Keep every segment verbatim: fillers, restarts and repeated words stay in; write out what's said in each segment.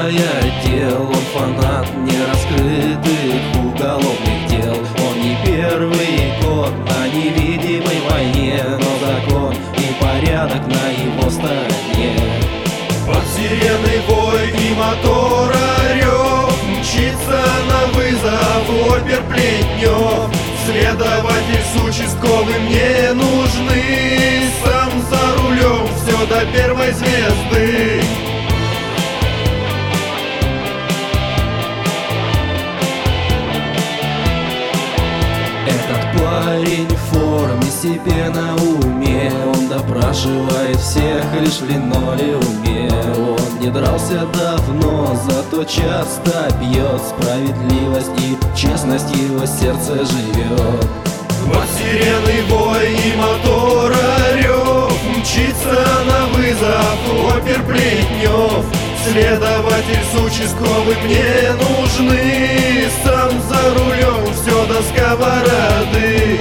отдел. Он фанат нераскрытых уголовных дел. Он не первый год на невидимой войне, но закон и порядок на его стороне. Под сирены вой и мотора рев, мчится на вызов опер Плетнев. Следователь с участковым не нужны, сам за рулем все до первой звезды. Этот парень в форме, себе на уме. Он допрашивает всех лишь в линолеуме. Он не дрался давно, зато часто бьет. Справедливость и честность его сердце живет. Под сирены вой и мотора рев, мчится на вызов опер Плетнев. Следователь с участковым не нужны, сам за рулем все до сковороды.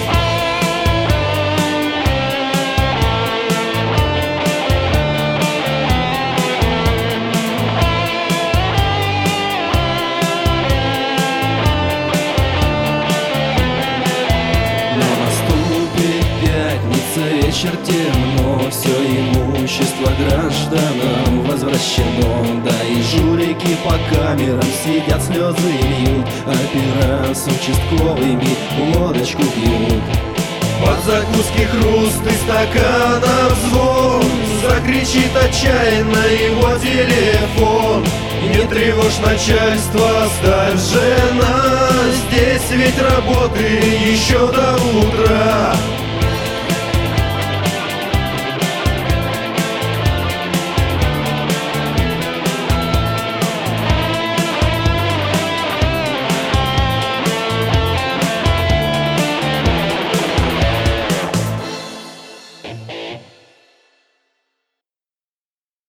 Вечер темно, все имущество гражданам возвращено. Да и жулики по камерам сидят, слезы льют. Опера с участковыми водочку пьют. Под закуски хруст и стаканов звон, закричит отчаянно его телефон. Не тревожь начальство, оставь жена, здесь ведь работы еще до утра.